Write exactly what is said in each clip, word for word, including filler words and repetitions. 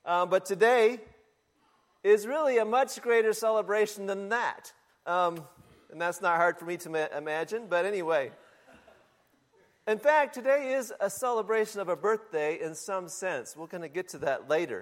Um, but today is really a much greater celebration than that. Um, and that's not hard for me to ma- imagine, but anyway. In fact, today is a celebration of a birthday in some sense. We're going to get to that later.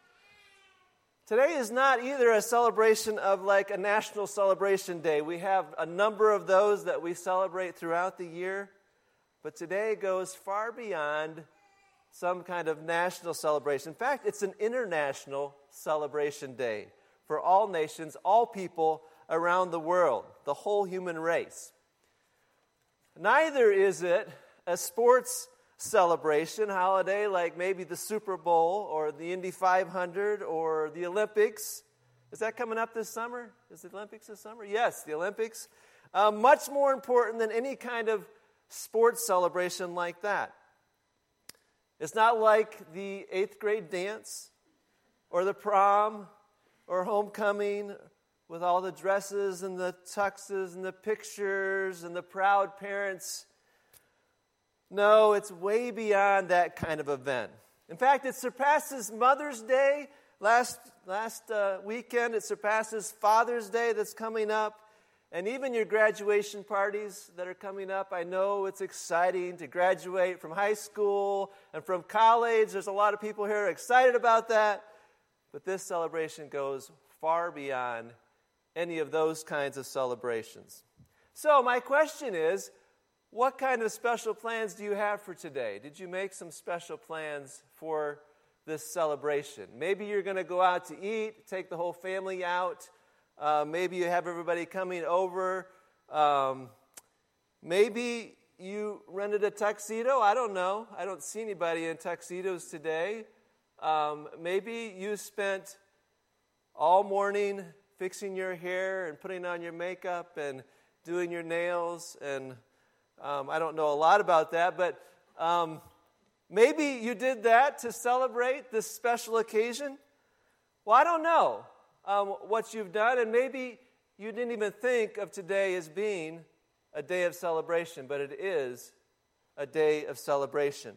Today is not either a celebration of like a national celebration day. We have a number of those that we celebrate throughout the year, but today goes far beyond some kind of national celebration. In fact, it's an international celebration day for all nations, all people around the world, the whole human race. Neither is it a sports celebration holiday like maybe the Super Bowl or the Indy five hundred or the Olympics. Is that coming up this summer? Is the Olympics this summer? Yes, the Olympics. Uh, much more important than any kind of sports celebration like that. It's not like the eighth grade dance or the prom or homecoming with all the dresses and the tuxes and the pictures and the proud parents. No, it's way beyond that kind of event. In fact, it surpasses Mother's Day last, last uh, weekend. It surpasses Father's Day that's coming up. And even your graduation parties that are coming up. I know it's exciting to graduate from high school and from college. There's a lot of people here excited about that. But this celebration goes far beyond any of those kinds of celebrations. So my question is, what kind of special plans do you have for today? Did you make some special plans for this celebration? Maybe you're going to go out to eat, take the whole family out. Uh, maybe you have everybody coming over. Um, maybe you rented a tuxedo. I don't know. I don't see anybody in tuxedos today. Um, maybe you spent all morning fixing your hair and putting on your makeup and doing your nails and Um, I don't know a lot about that, but um, maybe you did that to celebrate this special occasion. Well, I don't know um, what you've done, and maybe you didn't even think of today as being a day of celebration, but it is a day of celebration.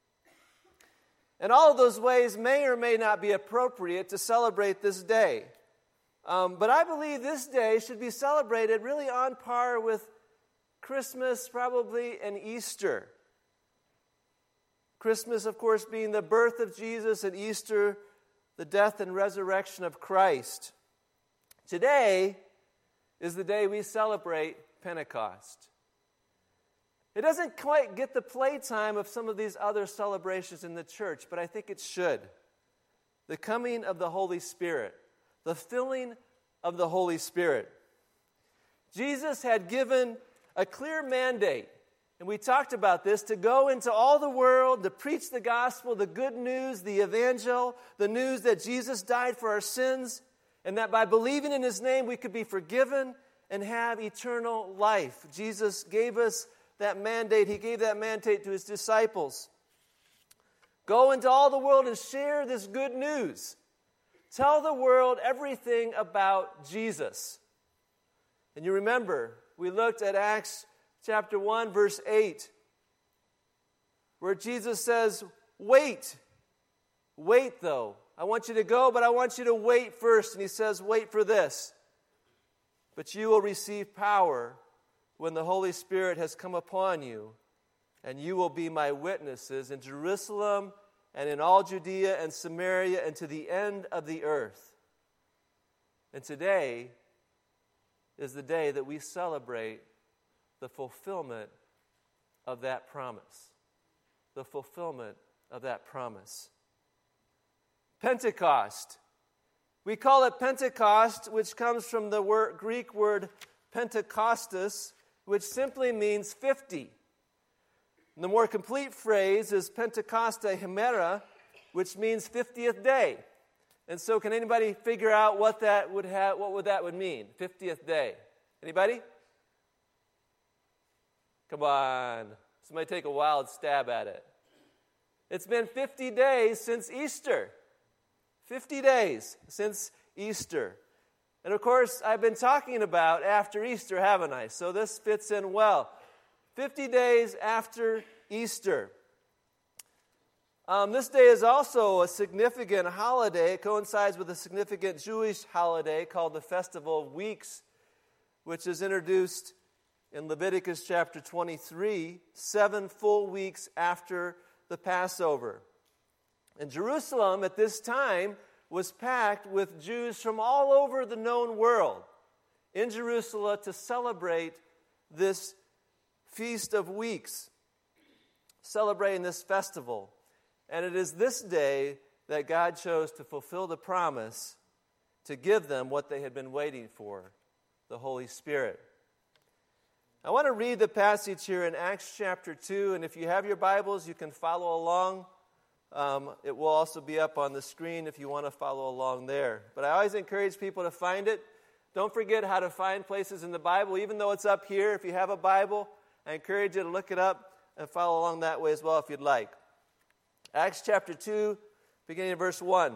And all of those ways may or may not be appropriate to celebrate this day. Um, but I believe this day should be celebrated really on par with Christmas, probably, and Easter. Christmas, of course, being the birth of Jesus, and Easter, the death and resurrection of Christ. Today is the day we celebrate Pentecost. It doesn't quite get the playtime of some of these other celebrations in the church, but I think it should. The coming of the Holy Spirit, the filling of the Holy Spirit. Jesus had given a clear mandate, and we talked about this, to go into all the world, to preach the gospel, the good news, the evangel, the news that Jesus died for our sins, and that by believing in His name we could be forgiven and have eternal life. Jesus gave us that mandate. He gave that mandate to His disciples. Go into all the world and share this good news. Tell the world everything about Jesus. And you remember, we looked at Acts chapter one, verse eight, where Jesus says, wait. Wait, though. I want you to go, but I want you to wait first. And He says, wait for this. But you will receive power when the Holy Spirit has come upon you, and you will be my witnesses in Jerusalem and in all Judea and Samaria and to the end of the earth. And today is the day that we celebrate the fulfillment of that promise. The fulfillment of that promise. Pentecost. We call it Pentecost, which comes from the word, Greek word Pentekostos, which simply means fifty. And the more complete phrase is Pentecosta Hemera, which means fiftieth day. And so can anybody figure out what that would have, what would that would mean? fiftieth day. Anybody? Come on. Somebody take a wild stab at it. It's been fifty days since Easter. fifty days since Easter. And of course, I've been talking about after Easter, haven't I? So this fits in well. fifty days after Easter. Um, this day is also a significant holiday. It coincides with a significant Jewish holiday called the Festival of Weeks, which is introduced in Leviticus chapter twenty-three, seven full weeks after the Passover. And Jerusalem at this time was packed with Jews from all over the known world in Jerusalem to celebrate this Feast of Weeks, celebrating this festival. And it is this day that God chose to fulfill the promise to give them what they had been waiting for, the Holy Spirit. I want to read the passage here in Acts chapter two, and if you have your Bibles, you can follow along. Um, it will also be up on the screen if you want to follow along there. But I always encourage people to find it. Don't forget how to find places in the Bible, even though it's up here. If you have a Bible, I encourage you to look it up and follow along that way as well if you'd like. Acts chapter two, beginning in verse one.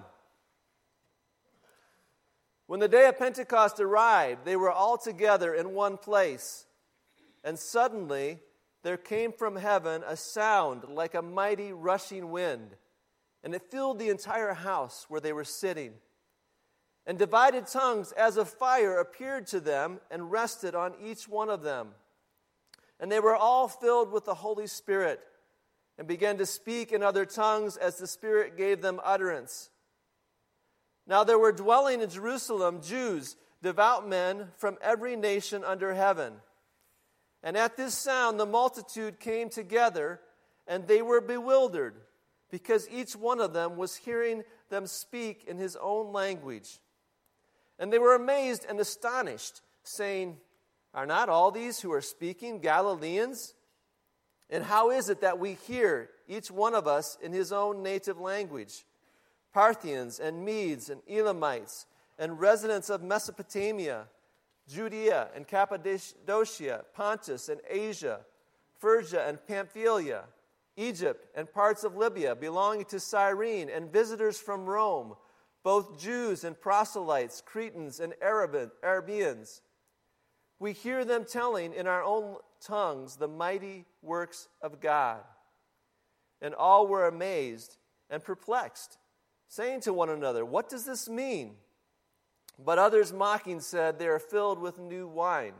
When the day of Pentecost arrived, they were all together in one place. And suddenly there came from heaven a sound like a mighty rushing wind, and it filled the entire house where they were sitting. And divided tongues as of fire appeared to them and rested on each one of them. And they were all filled with the Holy Spirit and began to speak in other tongues as the Spirit gave them utterance. Now there were dwelling in Jerusalem Jews, devout men from every nation under heaven. And at this sound the multitude came together, and they were bewildered, because each one of them was hearing them speak in his own language. And they were amazed and astonished, saying, "Are not all these who are speaking Galileans? And how is it that we hear, each one of us, in his own native language? Parthians and Medes and Elamites and residents of Mesopotamia, Judea and Cappadocia, Pontus and Asia, Phrygia and Pamphylia, Egypt and parts of Libya belonging to Cyrene, and visitors from Rome, both Jews and proselytes, Cretans and Arabians. We hear them telling in our own tongues the mighty works of God." And all were amazed and perplexed, saying to one another, "What does this mean?" But others mocking said, "They are filled with new wine."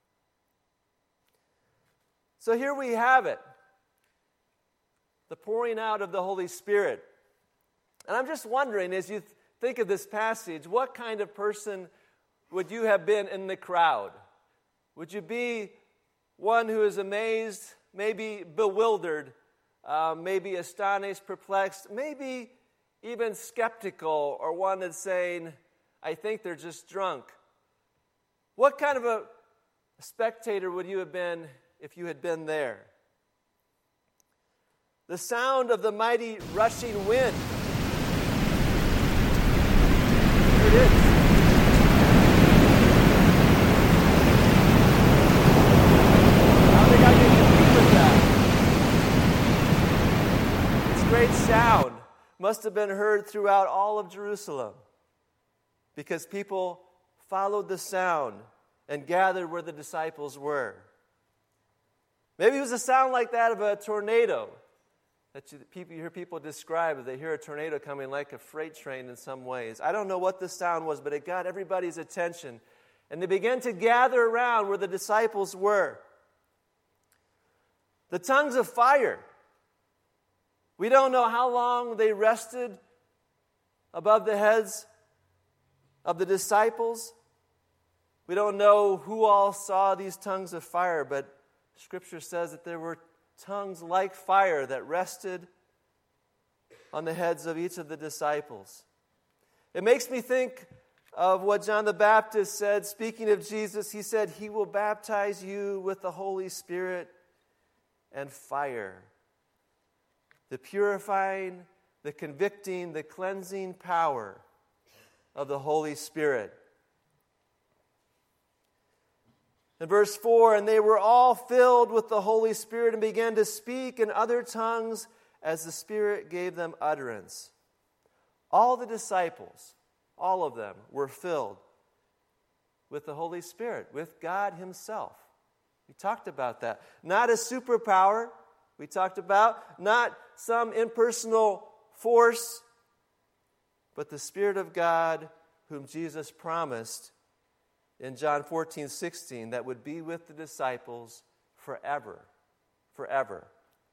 So here we have it, the pouring out of the Holy Spirit. And I'm just wondering, as you th- think of this passage, what kind of person would you have been in the crowd? Would you be one who is amazed, maybe bewildered, uh, maybe astonished, perplexed, maybe even skeptical, or one that's saying, "I think they're just drunk"? What kind of a spectator would you have been if you had been there? The sound of the mighty rushing wind. Here it is. How did I get confused with that? This great sound must have been heard throughout all of Jerusalem, because people followed the sound and gathered where the disciples were. Maybe it was a sound like that of a tornado that you, people, you hear people describe as they hear a tornado coming like a freight train in some ways. I don't know what the sound was, but it got everybody's attention. And they began to gather around where the disciples were. The tongues of fire. We don't know how long they rested above the heads of the disciples. We don't know who all saw these tongues of fire, but Scripture says that there were tongues like fire that rested on the heads of each of the disciples. It makes me think of what John the Baptist said, speaking of Jesus. He said, "He will baptize you with the Holy Spirit and fire." The purifying, the convicting, the cleansing power of the Holy Spirit. In verse four, "And they were all filled with the Holy Spirit and began to speak in other tongues as the Spirit gave them utterance." All the disciples, all of them, were filled with the Holy Spirit, with God Himself. We talked about that. Not a superpower, we talked about, not some impersonal force, but the Spirit of God whom Jesus promised in John fourteen sixteen that would be with the disciples forever, forever.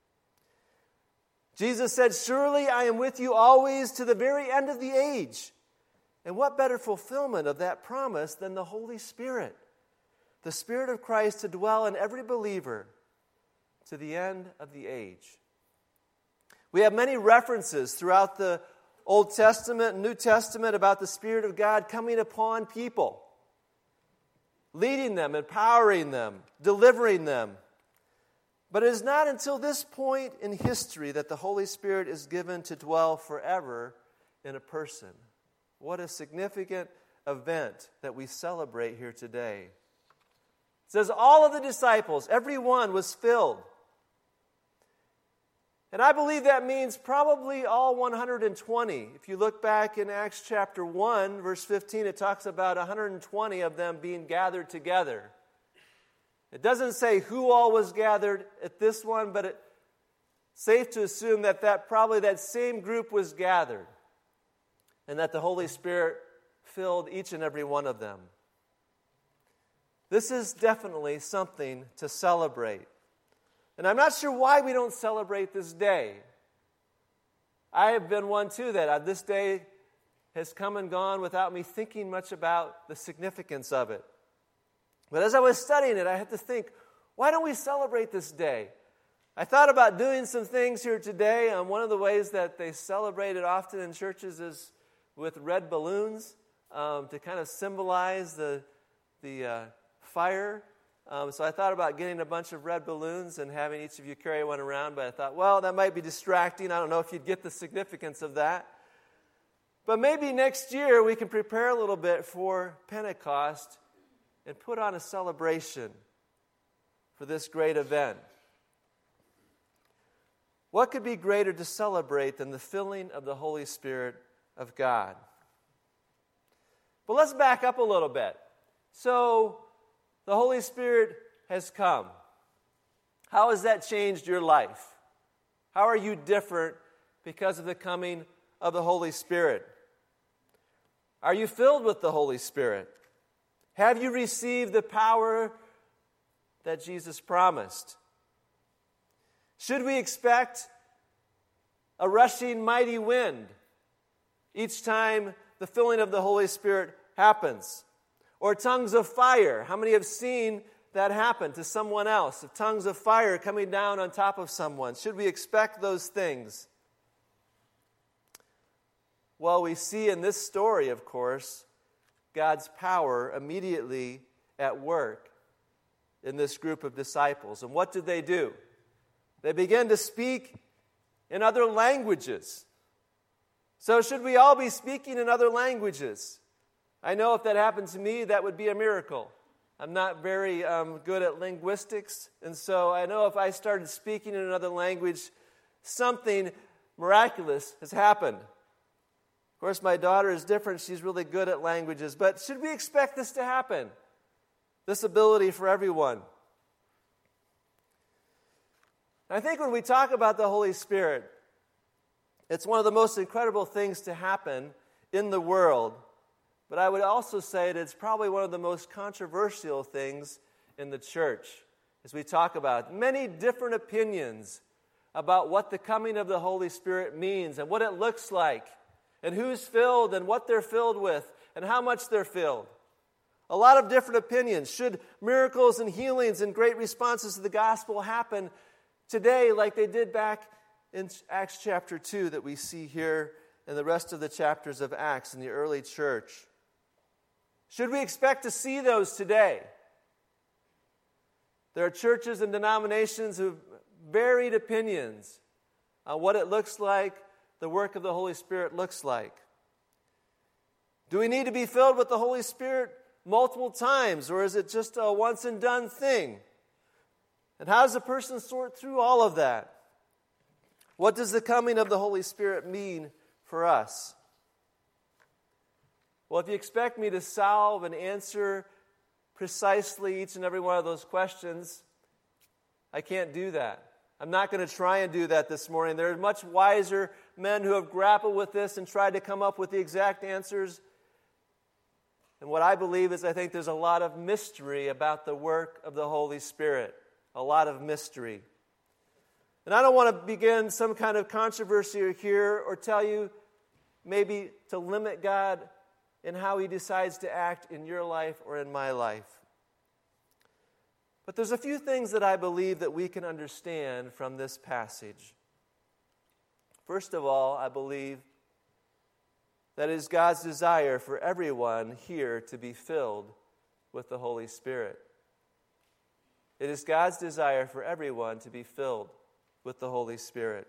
Jesus said, "Surely I am with you always to the very end of the age." And what better fulfillment of that promise than the Holy Spirit, the Spirit of Christ to dwell in every believer to the end of the age. We have many references throughout the Old Testament and New Testament about the Spirit of God coming upon people, leading them, empowering them, delivering them. But it is not until this point in history that the Holy Spirit is given to dwell forever in a person. What a significant event that we celebrate here today. It says all of the disciples, every one was filled. And I believe that means probably all one hundred twenty. If you look back in Acts chapter one, verse fifteen, it talks about one hundred twenty of them being gathered together. It doesn't say who all was gathered at this one, but it's safe to assume that, that probably that same group was gathered and that the Holy Spirit filled each and every one of them. This is definitely something to celebrate. And I'm not sure why we don't celebrate this day. I have been one too that uh, this day has come and gone without me thinking much about the significance of it. But as I was studying it, I had to think, why don't we celebrate this day? I thought about doing some things here today. Um, one of the ways that they celebrate it often in churches is with red balloons um, to kind of symbolize the, the uh, fire. Um, so I thought about getting a bunch of red balloons and having each of you carry one around, but I thought, well, that might be distracting. I don't know if you'd get the significance of that. But maybe next year we can prepare a little bit for Pentecost and put on a celebration for this great event. What could be greater to celebrate than the filling of the Holy Spirit of God? But let's back up a little bit. So, the Holy Spirit has come. How has that changed your life? How are you different because of the coming of the Holy Spirit? Are you filled with the Holy Spirit? Have you received the power that Jesus promised? Should we expect a rushing mighty wind each time the filling of the Holy Spirit happens? Or tongues of fire? How many have seen that happen to someone else? Of tongues of fire coming down on top of someone. Should we expect those things? Well, we see in this story, of course, God's power immediately at work in this group of disciples. And what did they do? They began to speak in other languages. So should we all be speaking in other languages? I know if that happened to me, that would be a miracle. I'm not very um, good at linguistics, and so I know if I started speaking in another language, something miraculous has happened. Of course, my daughter is different. She's really good at languages. But should we expect this to happen? This ability for everyone? I think when we talk about the Holy Spirit, it's one of the most incredible things to happen in the world. But I would also say that it's probably one of the most controversial things in the church as we talk about many different opinions about what the coming of the Holy Spirit means and what it looks like and who's filled and what they're filled with and how much they're filled. A lot of different opinions. Should miracles and healings and great responses to the gospel happen today like they did back in Acts chapter two that we see here in the rest of the chapters of Acts in the early church? Should we expect to see those today? There are churches and denominations who have varied opinions on what it looks like, the work of the Holy Spirit looks like. Do we need to be filled with the Holy Spirit multiple times, or is it just a once and done thing? And how does a person sort through all of that? What does the coming of the Holy Spirit mean for us? Well, if you expect me to solve and answer precisely each and every one of those questions, I can't do that. I'm not going to try and do that this morning. There are much wiser men who have grappled with this and tried to come up with the exact answers. And what I believe is I think there's a lot of mystery about the work of the Holy Spirit. A lot of mystery. And I don't want to begin some kind of controversy here or tell you maybe to limit God in how He decides to act in your life or in my life. But there's a few things that I believe that we can understand from this passage. First of all, I believe that it is God's desire for everyone here to be filled with the Holy Spirit. It is God's desire for everyone to be filled with the Holy Spirit.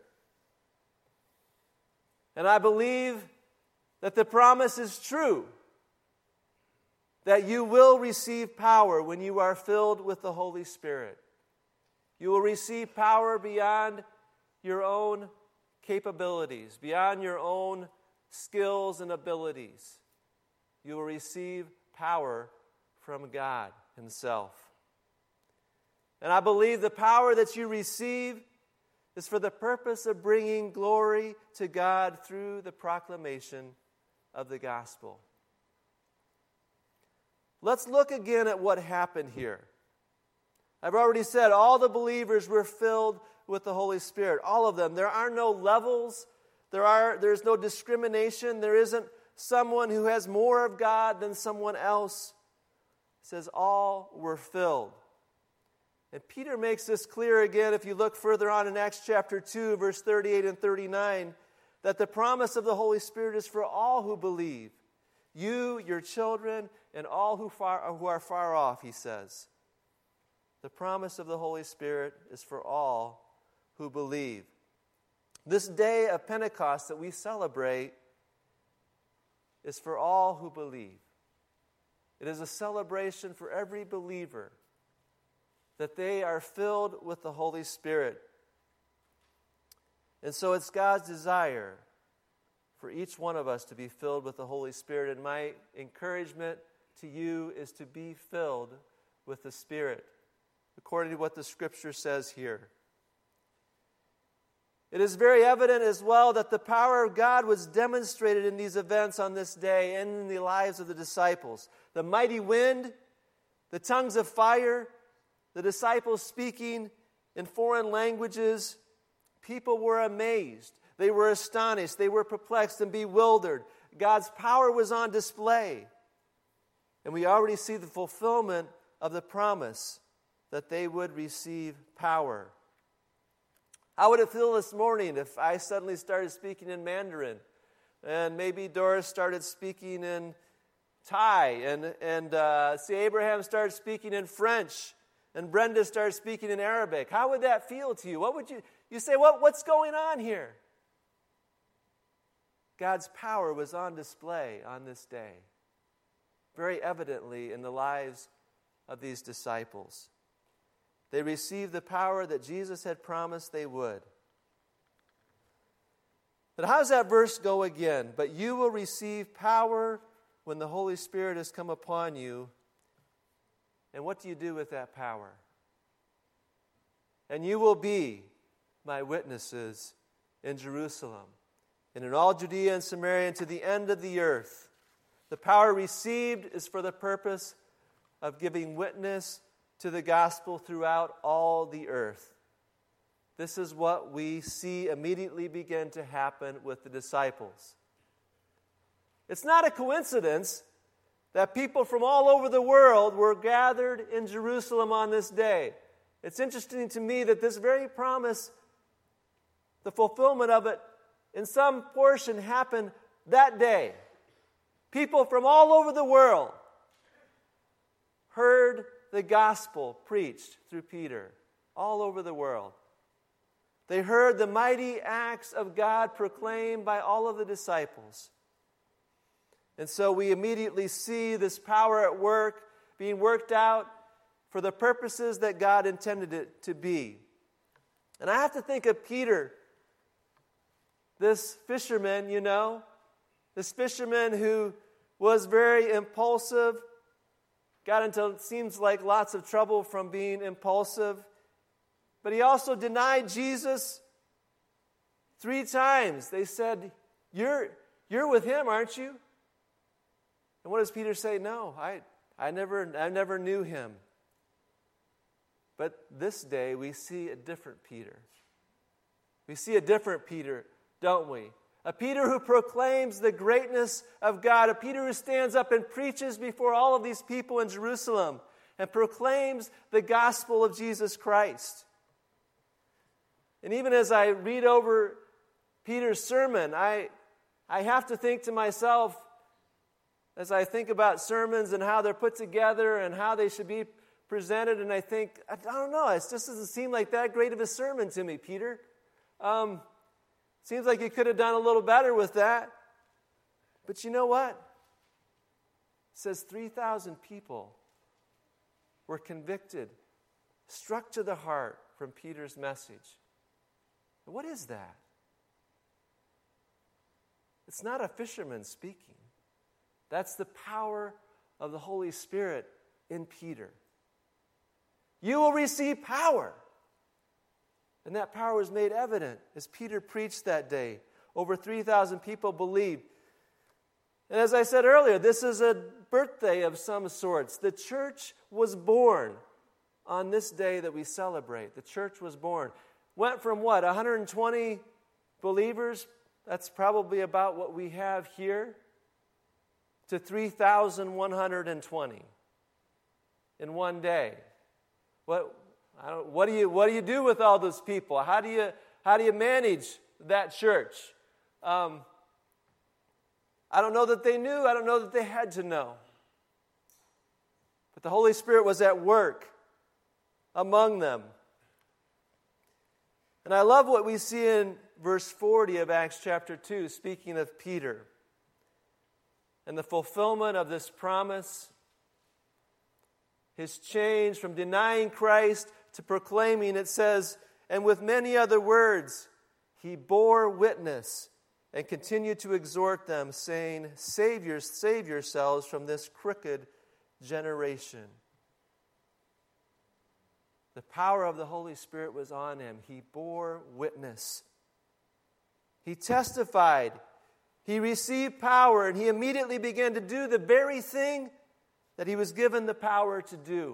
And I believe that the promise is true, that you will receive power when you are filled with the Holy Spirit. You will receive power beyond your own capabilities, beyond your own skills and abilities. You will receive power from God Himself. And I believe the power that you receive is for the purpose of bringing glory to God through the proclamation of the gospel. Let's look again at what happened here. I've already said all the believers were filled with the Holy Spirit. All of them. There are no levels. There are, there's no discrimination. There isn't someone who has more of God than someone else. It says all were filled. And Peter makes this clear again if you look further on in Acts chapter two, verse thirty-eight and thirty-nine, that the promise of the Holy Spirit is for all who believe. You, your children, and all who, far, who are far off, he says. The promise of the Holy Spirit is for all who believe. This day of Pentecost that we celebrate is for all who believe. It is a celebration for every believer that they are filled with the Holy Spirit. And so it's God's desire for each one of us to be filled with the Holy Spirit. And my encouragement to you is to be filled with the Spirit, according to what the Scripture says here. It is very evident as well that the power of God was demonstrated in these events on this day and in the lives of the disciples. The mighty wind, the tongues of fire, the disciples speaking in foreign languages. People were amazed. They were astonished. They were perplexed and bewildered. God's power was on display. And we already see the fulfillment of the promise that they would receive power. How would it feel this morning if I suddenly started speaking in Mandarin, and maybe Doris started speaking in Thai, and, and uh, see, Abraham started speaking in French, and Brenda started speaking in Arabic? How would that feel to you? What would you, you say, what, what's going on here? God's power was on display on this day, very evidently in the lives of these disciples. They received the power that Jesus had promised they would. But how does that verse go again? But you will receive power when the Holy Spirit has come upon you. And what do you do with that power? And you will be my witnesses in Jerusalem, and in all Judea and Samaria, and to the end of the earth. The power received is for the purpose of giving witness to the gospel throughout all the earth. This is what we see immediately begin to happen with the disciples. It's not a coincidence that people from all over the world were gathered in Jerusalem on this day. It's interesting to me that this very promise, the fulfillment of it, in some portion happened that day. People from all over the world heard the gospel preached through Peter, all over the world. They heard the mighty acts of God proclaimed by all of the disciples. And so we immediately see this power at work, being worked out for the purposes that God intended it to be. And I have to think of Peter, this fisherman, you know, this fisherman who was very impulsive, got into, it seems like, lots of trouble from being impulsive. But he also denied Jesus three times. They said, you're, you're with him, aren't you? And what does Peter say? No, I, I, never, I never knew him. But this day we see a different Peter. We see a different Peter, don't we? A Peter who proclaims the greatness of God. A Peter who stands up and preaches before all of these people in Jerusalem and proclaims the gospel of Jesus Christ. And even as I read over Peter's sermon, I, I have to think to myself, as I think about sermons and how they're put together and how they should be presented, and I think, I don't know, it just doesn't seem like that great of a sermon to me, Peter. Um, seems like you could have done a little better with that. But you know what? It says three thousand people were convicted, struck to the heart from Peter's message. What is that? It's not a fisherman speaking. That's the power of the Holy Spirit in Peter. You will receive power. And that power was made evident as Peter preached that day. Over three thousand people believed. And as I said earlier, this is a birthday of some sorts. The church was born on this day that we celebrate. The church was born. Went from what, one hundred twenty believers? That's probably about what we have here. To three thousand one hundred twenty in one day. What, I don't, what do you what do you do with all those people? How do you how do you manage that church? Um, I don't know that they knew. I don't know that they had to know. But the Holy Spirit was at work among them. And I love what we see in verse forty of Acts chapter two, speaking of Peter. And the fulfillment of this promise, his change from denying Christ to proclaiming, it says, and with many other words, he bore witness and continued to exhort them, saying, Save, your, save yourselves from this crooked generation. The power of the Holy Spirit was on him. He bore witness. He testified. He received power, and he immediately began to do the very thing that he was given the power to do.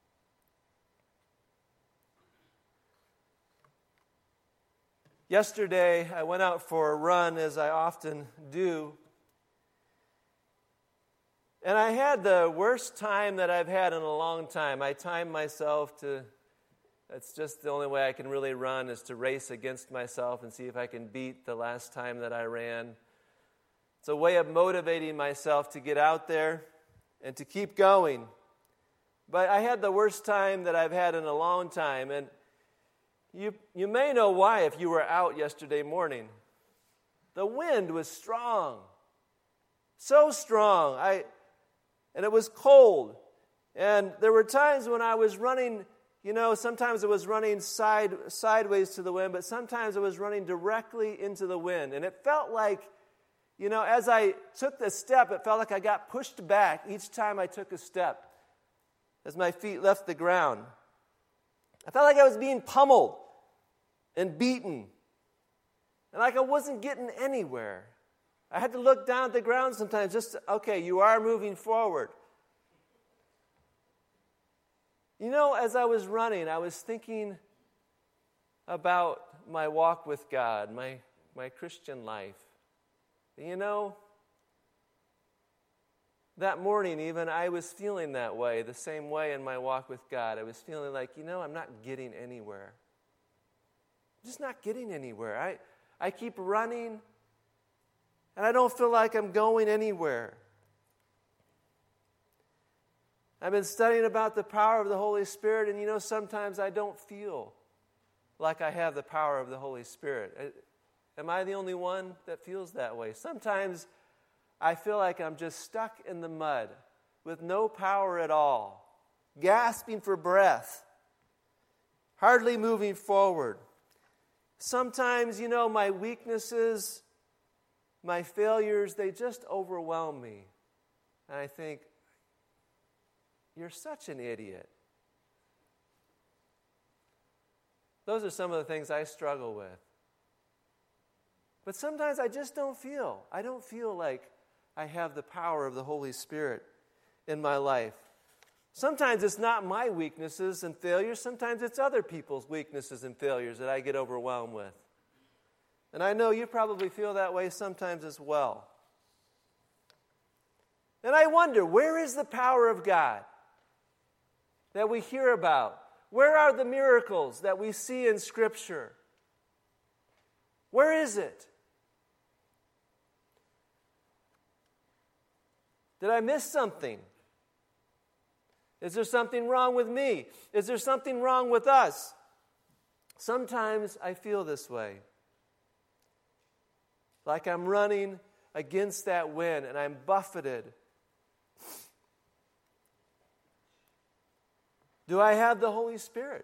Yesterday, I went out for a run, as I often do, and I had the worst time that I've had in a long time. I timed myself to, that's just the only way I can really run, is to race against myself and see if I can beat the last time that I ran. It's a way of motivating myself to get out there and to keep going. But I had the worst time that I've had in a long time, and you you may know why if you were out yesterday morning. The wind was strong, so strong. I and it was cold, and there were times when I was running. You know, sometimes it was running side sideways to the wind, but sometimes it was running directly into the wind, and it felt like, you know, as I took the step, it felt like I got pushed back each time I took a step as my feet left the ground. I felt like I was being pummeled and beaten, and like I wasn't getting anywhere. I had to look down at the ground sometimes just to, okay, you are moving forward. You know, as I was running, I was thinking about my walk with God, my, my Christian life. You know, that morning even, I was feeling that way, the same way in my walk with God. I was feeling like, you know, I'm not getting anywhere. I'm just not getting anywhere. I, I keep running, and I don't feel like I'm going anywhere. I've been studying about the power of the Holy Spirit, and you know, sometimes I don't feel like I have the power of the Holy Spirit. Am I the only one that feels that way? Sometimes I feel like I'm just stuck in the mud with no power at all, gasping for breath, hardly moving forward. Sometimes, you know, my weaknesses, my failures, they just overwhelm me. And I think, you're such an idiot. Those are some of the things I struggle with. But sometimes I just don't feel. I don't feel like I have the power of the Holy Spirit in my life. Sometimes it's not my weaknesses and failures. Sometimes it's other people's weaknesses and failures that I get overwhelmed with. And I know you probably feel that way sometimes as well. And I wonder, where is the power of God that we hear about? Where are the miracles that we see in Scripture? Where is it? Did I miss something? Is there something wrong with me? Is there something wrong with us? Sometimes I feel this way. Like I'm running against that wind and I'm buffeted. Do I have the Holy Spirit?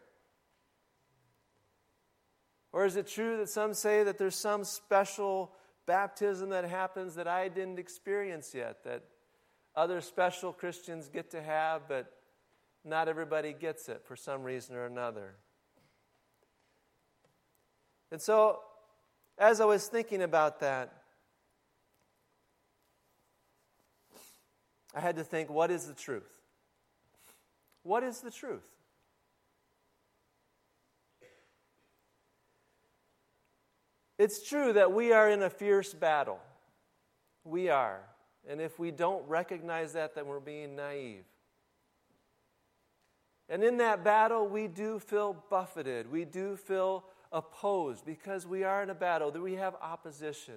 Or is it true that some say that there's some special baptism that happens that I didn't experience yet, that other special Christians get to have, but not everybody gets it for some reason or another? And so, as I was thinking about that, I had to think, what is the truth? What is the truth? It's true that we are in a fierce battle. We are. And if we don't recognize that, then we're being naive. And in that battle, we do feel buffeted. We do feel opposed because we are in a battle, that we have opposition.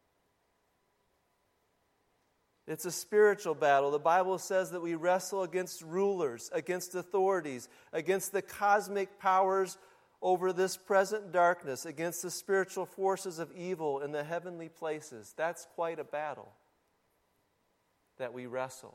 It's a spiritual battle. The Bible says that we wrestle against rulers, against authorities, against the cosmic powers over this present darkness, against the spiritual forces of evil in the heavenly places. That's quite a battle that we wrestle.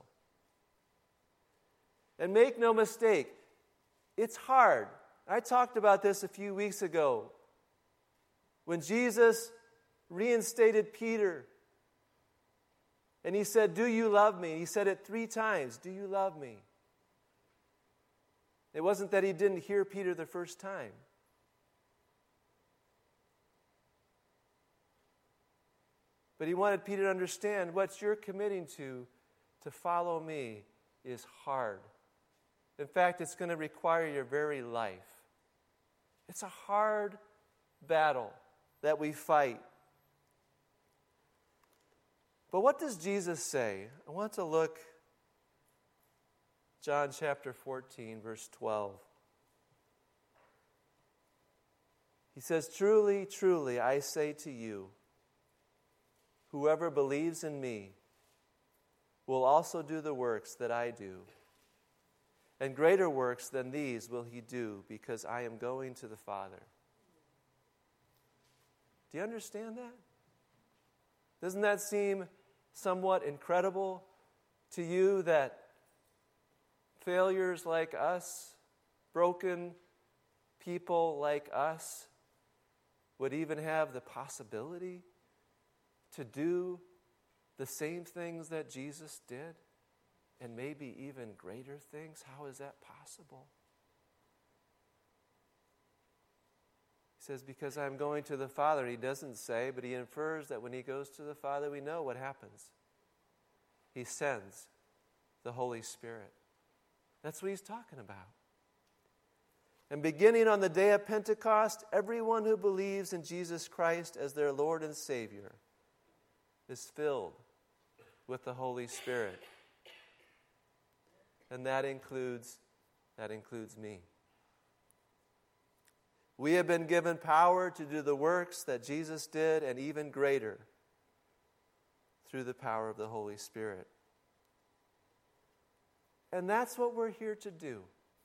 And make no mistake, it's hard. I talked about this a few weeks ago. When Jesus reinstated Peter, and he said, "Do you love me?" He said it three times, "Do you love me?" It wasn't that he didn't hear Peter the first time. But he wanted Peter to understand what you're committing to, to follow me, is hard. In fact, it's going to require your very life. It's a hard battle that we fight. But what does Jesus say? I want to look, John chapter fourteen, verse twelve. He says, "Truly, truly, I say to you, whoever believes in me will also do the works that I do. And greater works than these will he do, because I am going to the Father." Do you understand that? Doesn't that seem somewhat incredible to you, that failures like us, broken people like us, would even have the possibility to do the same things that Jesus did, and maybe even greater things? How is that possible? He says, because I'm going to the Father. He doesn't say, but he infers that when he goes to the Father, we know what happens. He sends the Holy Spirit. That's what he's talking about. And beginning on the day of Pentecost, everyone who believes in Jesus Christ as their Lord and Savior is filled with the Holy Spirit. And that includes, that includes me. We have been given power to do the works that Jesus did, and even greater, through the power of the Holy Spirit. And that's what we're here to do.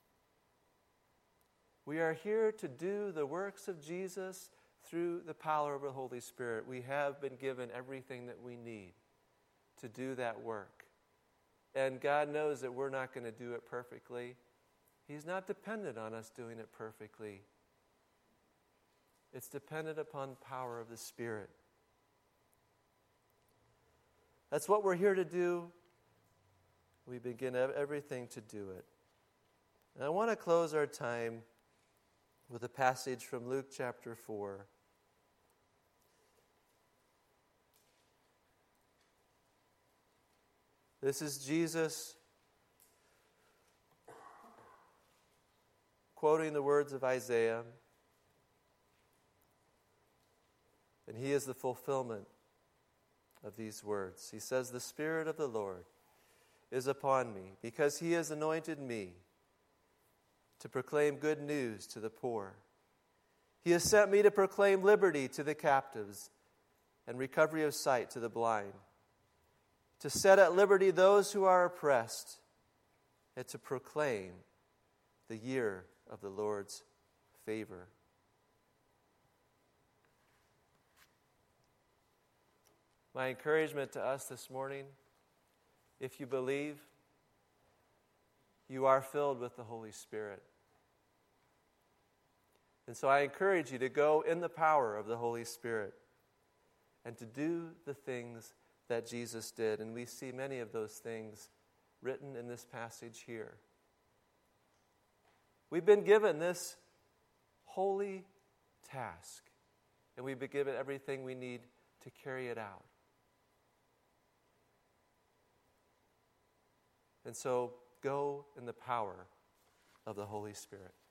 We are here to do the works of Jesus through the power of the Holy Spirit. We have been given everything that we need to do that work. And God knows that we're not going to do it perfectly. He's not dependent on us doing it perfectly. It's dependent upon the power of the Spirit. That's what we're here to do. We begin everything to do it. And I want to close our time with a passage from Luke chapter four. This is Jesus quoting the words of Isaiah, and he is the fulfillment of these words. He says, "The Spirit of the Lord is upon me, because he has anointed me to proclaim good news to the poor. He has sent me to proclaim liberty to the captives and recovery of sight to the blind, to set at liberty those who are oppressed, and to proclaim the year of the Lord's favor." My encouragement to us this morning, if you believe, you are filled with the Holy Spirit. And so I encourage you to go in the power of the Holy Spirit and to do the things that Jesus did. And we see many of those things written in this passage here. We've been given this holy task, and we've been given everything we need to carry it out. And so go in the power of the Holy Spirit.